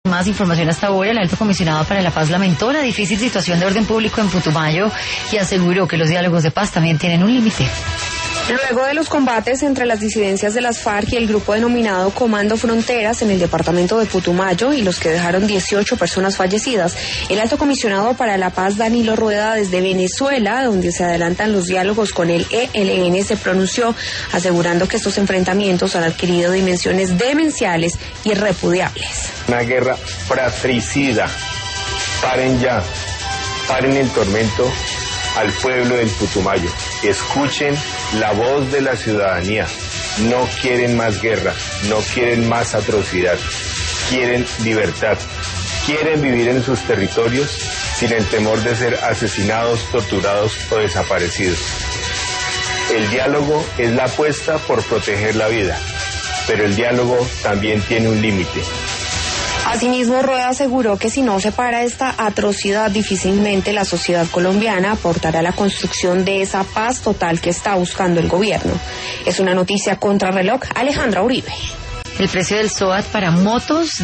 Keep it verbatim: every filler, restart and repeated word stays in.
Más información hasta ahora. El alto comisionado para la paz lamentó la difícil situación de orden público en Putumayo y aseguró que los diálogos de paz también tienen un límite. Luego de los combates entre las disidencias de las FARC y el grupo denominado Comando Fronteras en el departamento de Putumayo y los que dejaron dieciocho personas fallecidas, el alto comisionado para la paz Danilo Rueda desde Venezuela, donde se adelantan los diálogos con el E L N, se pronunció asegurando que estos enfrentamientos han adquirido dimensiones demenciales y repudiables. Una guerra fratricida. Paren ya, paren el tormento al pueblo del Putumayo. Escuchen la voz de la ciudadanía. No quieren más guerra, no quieren más atrocidad, quieren libertad. Quieren vivir en sus territorios sin el temor de ser asesinados, torturados o desaparecidos. El diálogo es la apuesta por proteger la vida, pero el diálogo también tiene un límite. Asimismo, Rueda aseguró que si no se para esta atrocidad, difícilmente la sociedad colombiana aportará a la construcción de esa paz total que está buscando el gobierno. Es una noticia contrarreloj. Alejandra Uribe. El precio del SOAT para motos